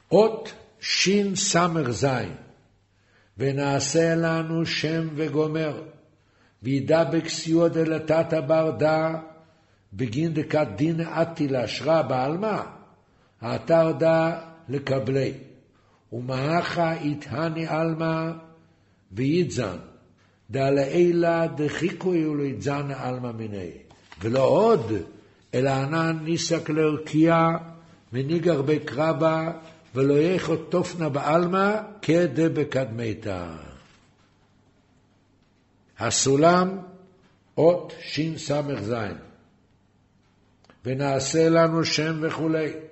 אות שין סמר זין, ונעשה לנו שם וגומר, וידבק סיוע דלתת ברדה, בגין דקת דין עתי להשראה בעלמה, האתר דה לקבלי, ומאחה יתהני עלמה וידזן, דעלה דחיקוי ולידזן עלמה מיני, ולא עוד, אלא ענן ניסק לרקיע, מניגר בקרבה, ולא יחוד תופנה בעלמה, כדה בקדמיתה. הסולם, אות שין סמך זין, ונעשה לנו שם וכו'.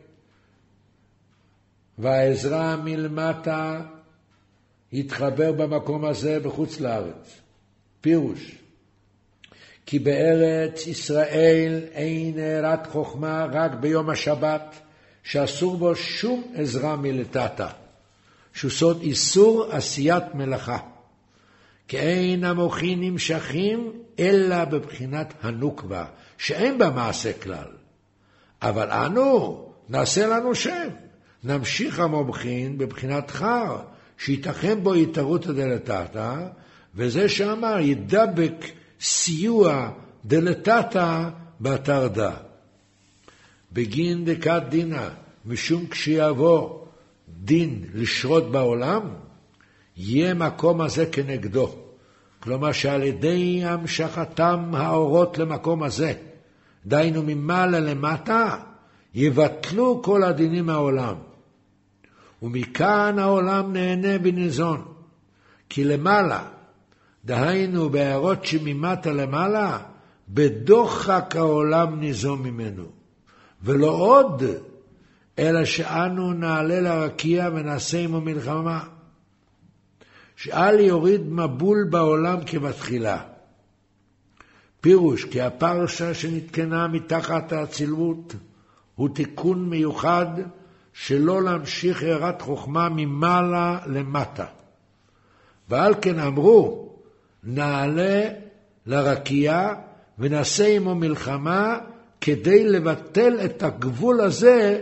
והעזרה מלמטה יתחבר במקום הזה בחוץ לארץ. פירוש, כי בארץ ישראל אין הערת חוכמה רק ביום השבת, שאסור בו שום עזרה מלטאטה, שהוא סוד איסור עשיית מלאכה. כי אין המוחים נמשכים אלא בבחינת הנוקבה, שאין בה מעשה כלל. אבל אנו נעשה לנו שם, נמשיך המומחין בבחינת חר, שיתכן בו יתרות דלתתא, וזה שאמר ידבק סיוע דלתתא באתר דה. בגין דקת דינה, משום כשיבוא דין לשרות בעולם, יהיה מקום הזה כנגדו. כלומר שעל ידי המשכתם האורות למקום הזה, דיינו ממעלה למטה, יבטלו כל הדינים מהעולם. ומכאן העולם נהנה בניזון. כי למעלה, דהיינו בהערות שממטה למעלה, בדוחק העולם ניזון ממנו. ולא עוד, אלא שאנו נעלה לרקיע ונעשה עמו מלחמה. שאל יוריד מבול בעולם כבתחילה. פירוש, כי הפרשה שנתקנה מתחת האצילות, הוא תיקון מיוחד שלא להמשיך הערת חוכמה ממעלה למטה. ועל כן אמרו, נעלה לרקיע ונעשה עמו מלחמה, כדי לבטל את הגבול הזה,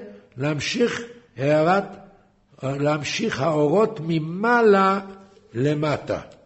להמשיך האורות ממעלה למטה.